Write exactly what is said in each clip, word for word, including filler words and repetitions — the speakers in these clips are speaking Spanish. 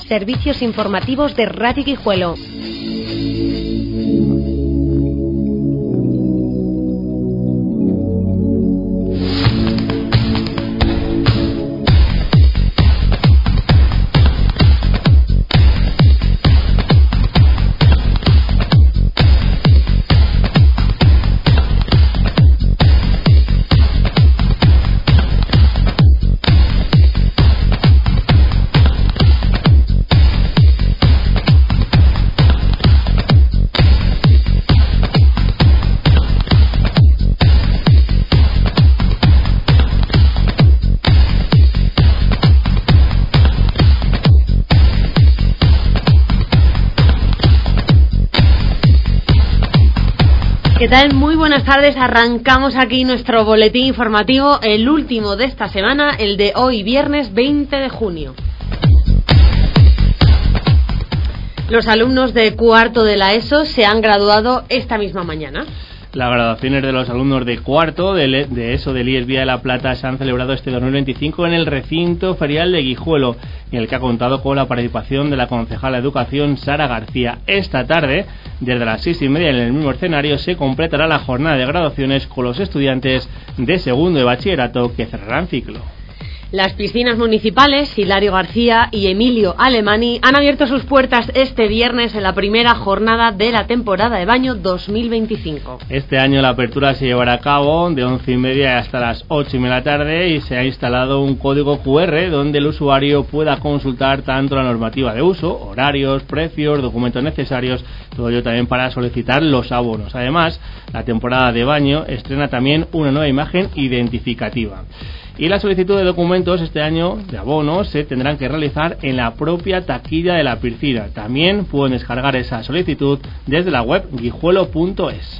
Servicios informativos de Radio Guijuelo. ¿Qué tal? Muy buenas tardes. Arrancamos aquí nuestro boletín informativo, el último de esta semana, el de hoy, viernes veinte de junio. Los alumnos de cuarto de la ESO se han graduado esta misma mañana. Las graduaciones de los alumnos de cuarto de, de ESO del I E S Vía de la Plata se han celebrado este dos mil veinticinco en el recinto ferial de Guijuelo, en el que ha contado con la participación de la concejala de Educación, Sara García. Esta tarde, desde las seis y media en el mismo escenario, se completará la jornada de graduaciones con los estudiantes de segundo de bachillerato que cerrarán ciclo. Las piscinas municipales Hilario García y Emilio Alemani han abierto sus puertas este viernes en la primera jornada de la temporada de baño dos mil veinticinco. Este año la apertura se llevará a cabo de once y media hasta las ocho y media de la tarde y se ha instalado un código cu erre donde el usuario pueda consultar tanto la normativa de uso, horarios, precios, documentos necesarios, todo ello también para solicitar los abonos. Además, la temporada de baño estrena también una nueva imagen identificativa. Y la solicitud de documentos este año de abonos se tendrán que realizar en la propia taquilla de la piscina. También pueden descargar esa solicitud desde la web guijuelo punto es.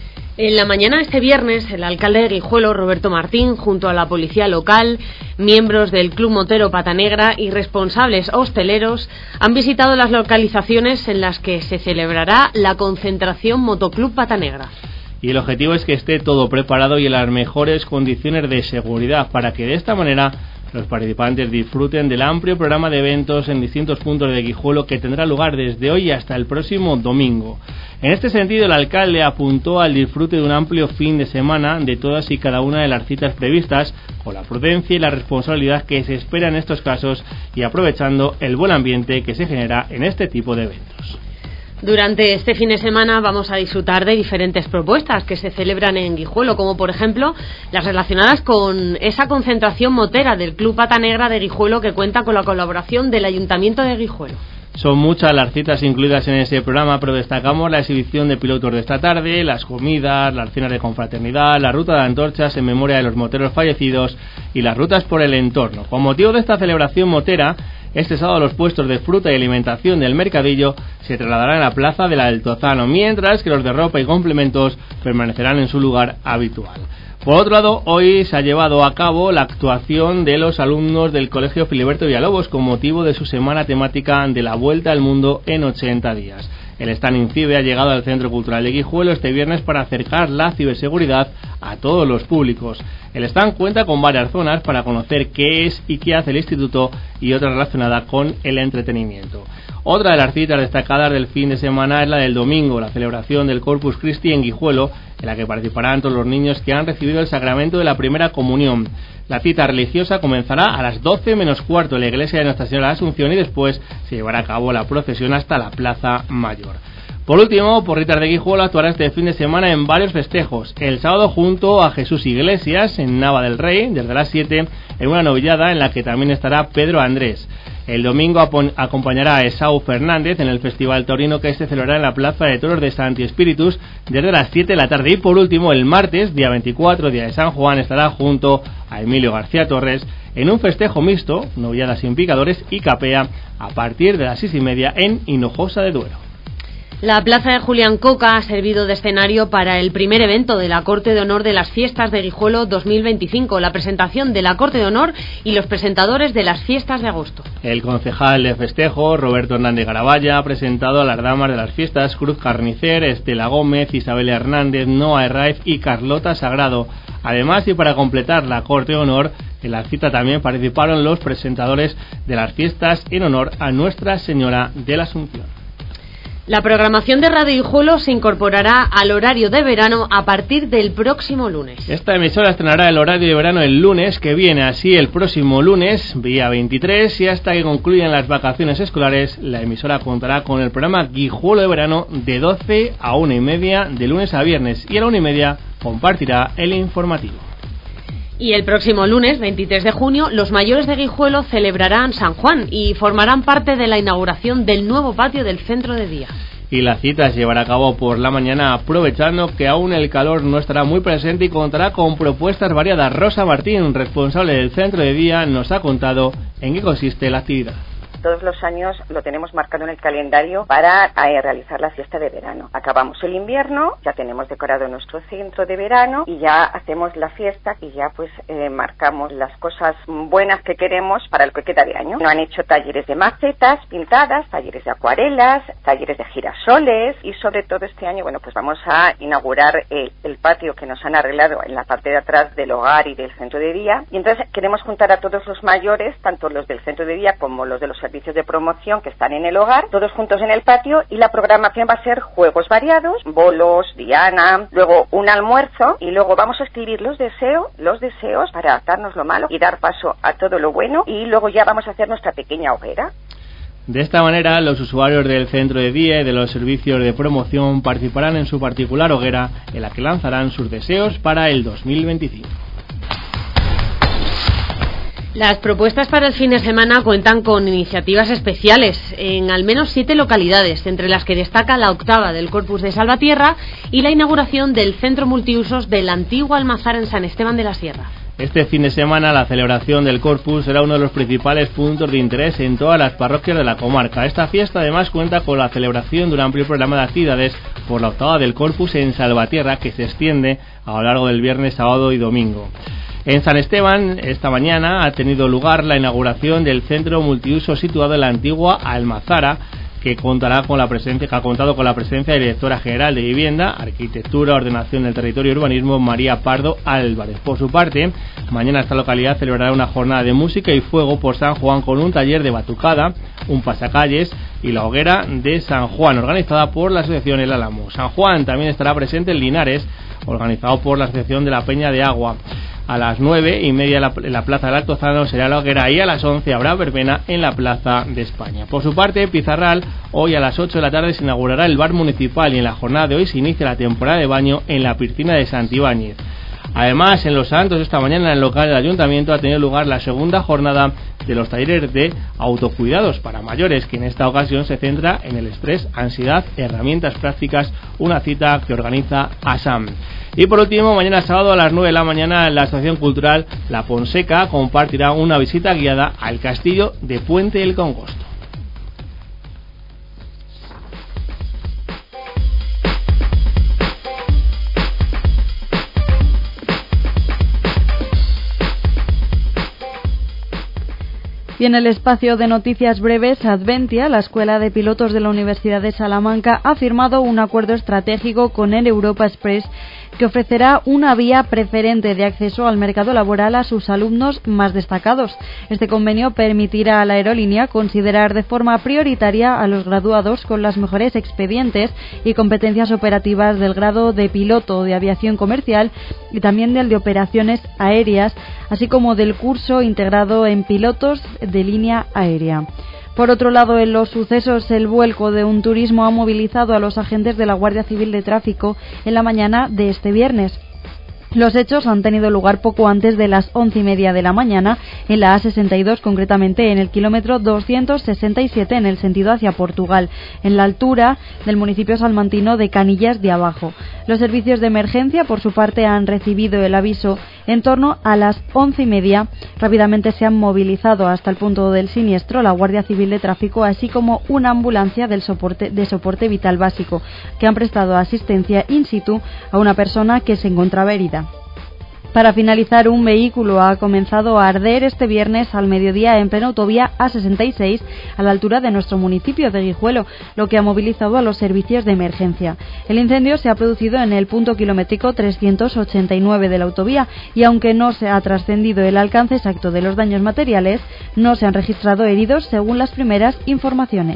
En la mañana de este viernes, el alcalde de Guijuelo, Roberto Martín, junto a la policía local, miembros del Club Motero Pata Negra y responsables hosteleros, han visitado las localizaciones en las que se celebrará la concentración Motoclub Pata Negra. Y el objetivo es que esté todo preparado y en las mejores condiciones de seguridad para que de esta manera los participantes disfruten del amplio programa de eventos en distintos puntos de Guijuelo que tendrá lugar desde hoy hasta el próximo domingo. En este sentido, el alcalde apuntó al disfrute de un amplio fin de semana de todas y cada una de las citas previstas, con la prudencia y la responsabilidad que se espera en estos casos y aprovechando el buen ambiente que se genera en este tipo de eventos. Durante este fin de semana vamos a disfrutar de diferentes propuestas que se celebran en Guijuelo, como por ejemplo las relacionadas con esa concentración motera del Club Pata Negra de Guijuelo, que cuenta con la colaboración del Ayuntamiento de Guijuelo. Son muchas las citas incluidas en ese programa, pero destacamos la exhibición de pilotos de esta tarde, las comidas, las cenas de confraternidad, la ruta de antorchas en memoria de los moteros fallecidos y las rutas por el entorno. Con motivo de esta celebración motera, este sábado los puestos de fruta y alimentación del mercadillo se trasladarán a la plaza del Altozano, mientras que los de ropa y complementos permanecerán en su lugar habitual. Por otro lado, hoy se ha llevado a cabo la actuación de los alumnos del Colegio Filiberto Villalobos con motivo de su semana temática de la Vuelta al Mundo en ochenta días. El stand INCIBE ha llegado al Centro Cultural de Guijuelo este viernes para acercar la ciberseguridad a todos los públicos. El stand cuenta con varias zonas para conocer qué es y qué hace el instituto y otra relacionada con el entretenimiento. Otra de las citas destacadas del fin de semana es la del domingo, la celebración del Corpus Christi en Guijuelo, en la que participarán todos los niños que han recibido el sacramento de la primera comunión. La cita religiosa comenzará a las doce menos cuarto en la iglesia de Nuestra Señora de la Asunción y después se llevará a cabo la procesión hasta la Plaza Mayor. Por último, Porritas de Guijuelo actuará este fin de semana en varios festejos. El sábado junto a Jesús Iglesias en Nava del Rey, desde las siete, en una novillada en la que también estará Pedro Andrés. El domingo acompañará a Esau Fernández en el Festival Taurino que se celebrará en la Plaza de Toros de Santi Espíritus desde las siete de la tarde. Y por último, el martes, día veinticuatro, día de San Juan, estará junto a Emilio García Torres en un festejo mixto, novilladas sin picadores y capea a partir de las seis y media en Hinojosa de Duero. La plaza de Julián Coca ha servido de escenario para el primer evento de la Corte de Honor de las Fiestas de Guijuelo dos mil veinticinco, la presentación de la Corte de Honor y los presentadores de las fiestas de agosto. El concejal de festejo, Roberto Hernández Garabaya, ha presentado a las damas de las fiestas Cruz Carnicer, Estela Gómez, Isabel Hernández, Noa Herraiz y Carlota Sagrado, Además, y para completar la corte de honor, en la cita también participaron los presentadores de las fiestas en honor a Nuestra Señora de la Asunción. La programación de Radio Guijuelo se incorporará al horario de verano a partir del próximo lunes. Esta emisora estrenará el horario de verano el lunes que viene, así el próximo lunes, día veintitrés, y hasta que concluyan las vacaciones escolares, la emisora contará con el programa Guijuelo de verano de doce a una y media de lunes a viernes, y a la una y media compartirá el informativo. Y el próximo lunes, veintitrés de junio, los mayores de Guijuelo celebrarán San Juan y formarán parte de la inauguración del nuevo patio del centro de día. Y la cita se llevará a cabo por la mañana, aprovechando que aún el calor no estará muy presente y contará con propuestas variadas. Rosa Martín, responsable del centro de día, nos ha contado en qué consiste la actividad. Todos los años lo tenemos marcado en el calendario para eh, realizar la fiesta de verano. Acabamos el invierno, ya tenemos decorado nuestro centro de verano y ya hacemos la fiesta y ya pues eh, marcamos las cosas buenas que queremos para el que queda de año. Nos han hecho talleres de macetas pintadas, talleres de acuarelas, talleres de girasoles y sobre todo este año, bueno, pues vamos a inaugurar el, el patio que nos han arreglado en la parte de atrás del hogar y del centro de día. Y entonces queremos juntar a todos los mayores, tanto los del centro de día como los de los servicios de promoción que están en el hogar, todos juntos en el patio, y la programación va a ser juegos variados, bolos, diana, luego un almuerzo y luego vamos a escribir los deseos, los deseos para adaptarnos lo malo y dar paso a todo lo bueno, y luego ya vamos a hacer nuestra pequeña hoguera. De esta manera, los usuarios del centro de día y de los servicios de promoción participarán en su particular hoguera en la que lanzarán sus deseos para el dos mil veinticinco. Las propuestas para el fin de semana cuentan con iniciativas especiales en al menos siete localidades, entre las que destaca la octava del Corpus de Salvatierra y la inauguración del centro multiusos de la antigua Almazara en San Esteban de la Sierra. Este fin de semana la celebración del Corpus será uno de los principales puntos de interés en todas las parroquias de la comarca. Esta fiesta además cuenta con la celebración de un amplio programa de actividades por la octava del Corpus en Salvatierra, que se extiende a lo largo del viernes, sábado y domingo. En San Esteban, esta mañana, ha tenido lugar la inauguración del centro multiuso situado en la antigua Almazara, que contará con la presencia, que ha contado con la presencia de la directora general de Vivienda, Arquitectura, Ordenación del Territorio y Urbanismo, María Pardo Álvarez. Por su parte, mañana esta localidad celebrará una jornada de música y fuego por San Juan con un taller de batucada, un pasacalles y la hoguera de San Juan, organizada por la Asociación El Álamo. San Juan también estará presente en Linares, organizado por la Asociación de la Peña de Agua. A las nueve y media en la, en la Plaza del Altozano será la hoguera y a las once habrá verbena en la Plaza de España. Por su parte, Pizarral, hoy a las ocho de la tarde se inaugurará el bar municipal y en la jornada de hoy se inicia la temporada de baño en la piscina de Santibáñez. Además, en Los Santos, esta mañana en el local del Ayuntamiento ha tenido lugar la segunda jornada de los talleres de autocuidados para mayores, que en esta ocasión se centra en el estrés, ansiedad, herramientas prácticas, una cita que organiza ASAM. Y por último, mañana sábado a las nueve de la mañana, la Asociación Cultural La Ponseca compartirá una visita guiada al castillo de Puente del Congosto. Y en el espacio de noticias breves, Adventia, la Escuela de Pilotos de la Universidad de Salamanca, ha firmado un acuerdo estratégico con el Europa Express que ofrecerá una vía preferente de acceso al mercado laboral a sus alumnos más destacados. Este convenio permitirá a la aerolínea considerar de forma prioritaria a los graduados con las mejores expedientes y competencias operativas del grado de piloto de aviación comercial y también del de operaciones aéreas, así como del curso integrado en pilotos de línea aérea. Por otro lado, en los sucesos, el vuelco de un turismo ha movilizado a los agentes de la Guardia Civil de Tráfico en la mañana de este viernes. Los hechos han tenido lugar poco antes de las once y media de la mañana en la A sesenta y dos, concretamente en el kilómetro doscientos sesenta y siete en el sentido hacia Portugal, en la altura del municipio salmantino de Canillas de Abajo. Los servicios de emergencia, por su parte, han recibido el aviso en torno a las once y media. Rápidamente se han movilizado hasta el punto del siniestro la Guardia Civil de Tráfico, así como una ambulancia del soporte, de soporte vital básico, que han prestado asistencia in situ a una persona que se encontraba herida. Para finalizar, un vehículo ha comenzado a arder este viernes al mediodía en plena autovía A sesenta y seis a la altura de nuestro municipio de Guijuelo, lo que ha movilizado a los servicios de emergencia. El incendio se ha producido en el punto kilométrico trescientos ochenta y nueve de la autovía y aunque no se ha trascendido el alcance exacto de los daños materiales, no se han registrado heridos según las primeras informaciones.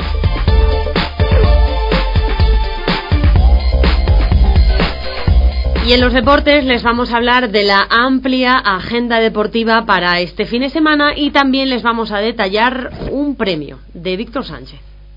Y en los deportes les vamos a hablar de la amplia agenda deportiva para este fin de semana y también les vamos a detallar un premio de Víctor Sánchez.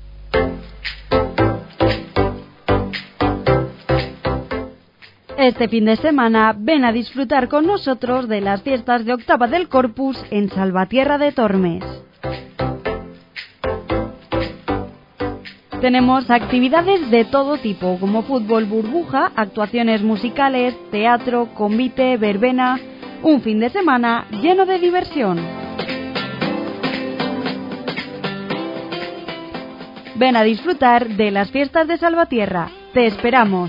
Este fin de semana ven a disfrutar con nosotros de las fiestas de octava del Corpus en Salvatierra de Tormes. Tenemos actividades de todo tipo, como fútbol burbuja, actuaciones musicales, teatro, convite, verbena. Un fin de semana lleno de diversión. Ven a disfrutar de las fiestas de Salvatierra. Te esperamos.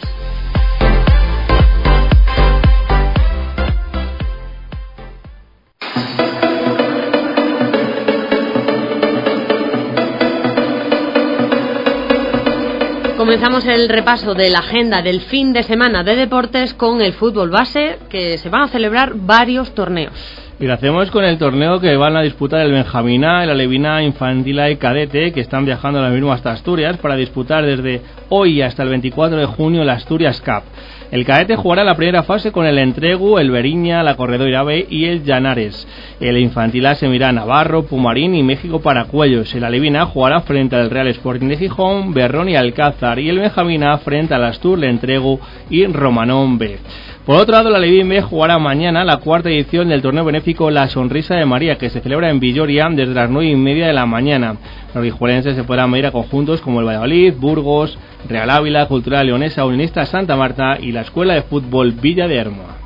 Comenzamos el repaso de la agenda del fin de semana de deportes con el fútbol base, que se van a celebrar varios torneos. Y lo hacemos con el torneo que van a disputar el Benjamín A, el Alevín A, Infantil A y Cadete, que están viajando ahora mismo hasta Asturias para disputar desde hoy hasta el veinticuatro de junio la Asturias Cup. El Cadete jugará la primera fase con el Entregu, el Beriña, la Corredora B y el Llanares. El Infantil A se medirá a Navarro, Pumarín y México Paracuellos. El Alevín A jugará frente al Real Sporting de Gijón, Berrón y Alcázar. Y el Benjamín A frente al Astur, el Entregu y Romanón B. Por otro lado, la Alevín B jugará mañana la cuarta edición del torneo benéfico La Sonrisa de María, que se celebra en Villoria desde las nueve y media de la mañana. Los guijuelenses se podrán medir a conjuntos como el Valladolid, Burgos, Real Ávila, Cultural Leonesa, Unionista Santa Marta y la Escuela de Fútbol Villa de Hermoa.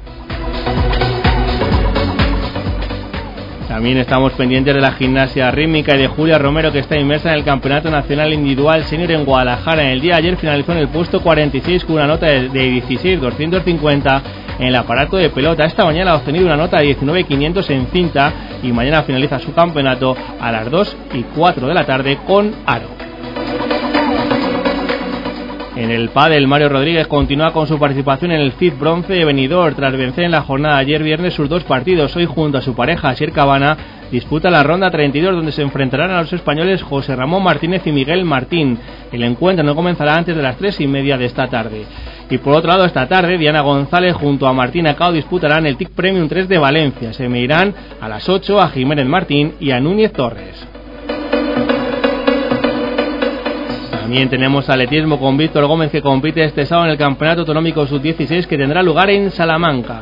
También estamos pendientes de la gimnasia rítmica y de Julia Romero, que está inmersa en el Campeonato Nacional Individual Senior en Guadalajara. En el día de ayer finalizó en el puesto cuarenta y seis con una nota de dieciséis mil doscientos cincuenta en el aparato de pelota. Esta mañana ha obtenido una nota de diecinueve mil quinientos en cinta y mañana finaliza su campeonato a las dos y cuatro de la tarde con aro. En el pádel, Mario Rodríguez continúa con su participación en el F I T Bronce de Benidorm tras vencer en la jornada de ayer viernes sus dos partidos. Hoy, junto a su pareja Asier Cabana, disputa la ronda treinta y dos, donde se enfrentarán a los españoles José Ramón Martínez y Miguel Martín. El encuentro no comenzará antes de las tres y media de esta tarde. Y por otro lado, esta tarde, Diana González junto a Martín Acao disputarán el T I C Premium tres de Valencia. Se medirán a las ocho a Jiménez Martín y a Núñez Torres. También tenemos atletismo con Víctor Gómez, que compite este sábado en el Campeonato Autonómico sub dieciséis, que tendrá lugar en Salamanca.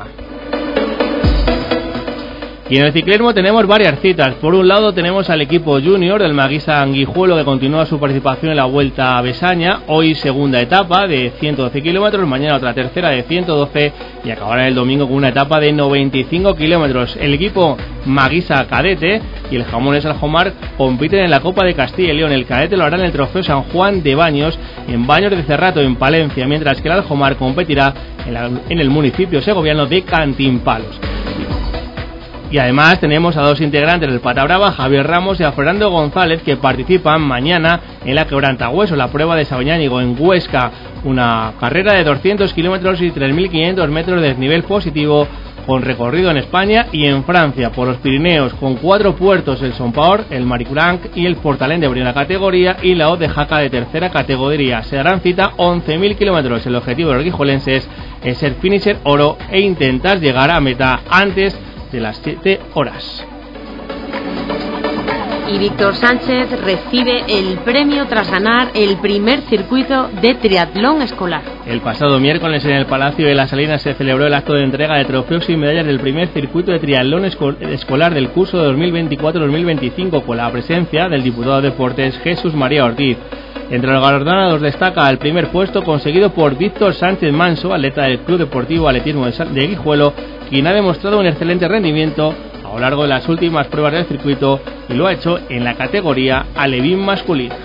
Y en el ciclismo tenemos varias citas. Por un lado tenemos al equipo junior del Maguisa Anguijuelo, que continúa su participación en la Vuelta a Besaña. Hoy segunda etapa de ciento doce kilómetros, mañana otra tercera de ciento doce y acabará el domingo con una etapa de noventa y cinco kilómetros. El equipo Maguisa Cadete y el Jamones Aljomar compiten en la Copa de Castilla y León. El Cadete lo hará en el Trofeo San Juan de Baños en Baños de Cerrato, en Palencia, mientras que el Aljomar competirá en, la, en el municipio segoviano de Cantimpalos. Y además tenemos a dos integrantes del Pata Brava, Javier Ramos y a Fernando González, que participan mañana en la Quebrantahueso, la prueba de Sabañánigo en Huesca, una carrera de doscientos kilómetros y tres mil quinientos metros de desnivel positivo, con recorrido en España y en Francia, por los Pirineos, con cuatro puertos: el Sompaor, el Maricurang y el Portalén de primera categoría y la O de Jaca de tercera categoría. Se darán cita once mil kilómetros. El objetivo de los guijuelenses es ser finisher oro e intentar llegar a meta antes de las siete horas. Y Víctor Sánchez recibe el premio tras ganar el primer circuito de triatlón escolar. El pasado miércoles en el Palacio de las Salinas se celebró el acto de entrega de trofeos y medallas del primer circuito de triatlón esco- escolar del curso de dos mil veinticuatro dos mil veinticinco, con la presencia del diputado de Deportes Jesús María Ortiz. Entre los galardonados destaca el primer puesto conseguido por Víctor Sánchez Manso, atleta del Club Deportivo Atletismo de Guijuelo, quien ha demostrado un excelente rendimiento a lo largo de las últimas pruebas del circuito y lo ha hecho en la categoría alevín masculina.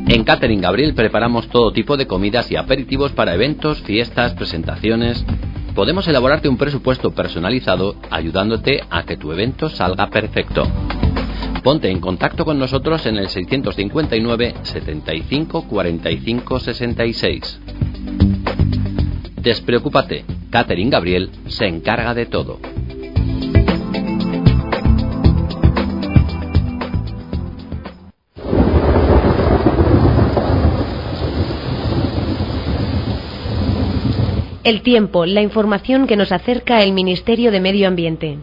En Catering Gabriel preparamos todo tipo de comidas y aperitivos para eventos, fiestas, presentaciones. Podemos elaborarte un presupuesto personalizado ayudándote a que tu evento salga perfecto. Ponte en contacto con nosotros en el seiscientos cincuenta y nueve, setenta y cinco, cuarenta y cinco, sesenta y seis. Despreocúpate, Catering Gabriel se encarga de todo. El tiempo, la información que nos acerca el Ministerio de Medio Ambiente.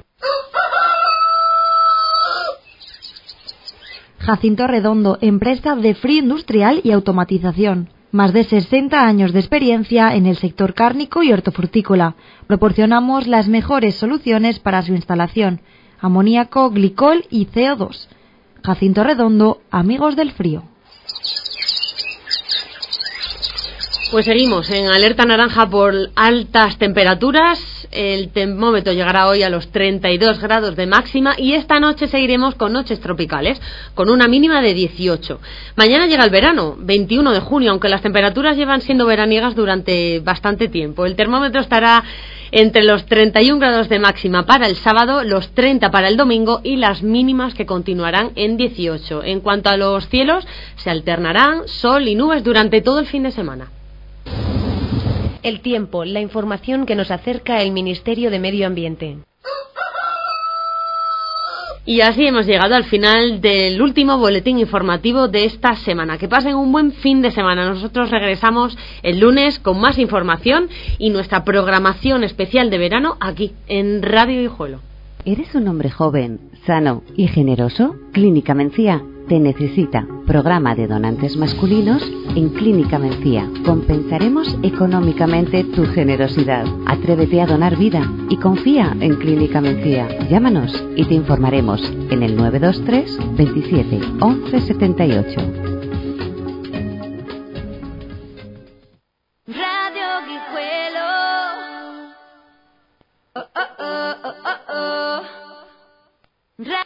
Jacinto Redondo, empresa de frío industrial y automatización. Más de sesenta años de experiencia en el sector cárnico y hortofrutícola. Proporcionamos las mejores soluciones para su instalación: amoníaco, glicol y C O dos. Jacinto Redondo, amigos del frío. Pues seguimos en alerta naranja por altas temperaturas. El termómetro llegará hoy a los treinta y dos grados de máxima y esta noche seguiremos con noches tropicales, con una mínima de dieciocho. Mañana llega el verano, veintiuno de junio, aunque las temperaturas llevan siendo veraniegas durante bastante tiempo. El termómetro estará entre los treinta y un grados de máxima para el sábado, los treinta para el domingo y las mínimas que continuarán en dieciocho. En cuanto a los cielos, se alternarán sol y nubes durante todo el fin de semana. El tiempo, la información que nos acerca el Ministerio de Medio Ambiente. Y así hemos llegado al final del último boletín informativo de esta semana. Que pasen un buen fin de semana. Nosotros regresamos el lunes con más información y nuestra programación especial de verano aquí en Radio Guijuelo. ¿Eres un hombre joven, sano y generoso? Clínica Mencía te necesita. Programa de donantes masculinos en Clínica Mencía. Compensaremos económicamente tu generosidad. Atrévete a donar vida y confía en Clínica Mencía. Llámanos y te informaremos en el nueve dos tres, veintisiete, once setenta y ocho. Radio Guijuelo. Oh, oh, oh, oh, oh, oh.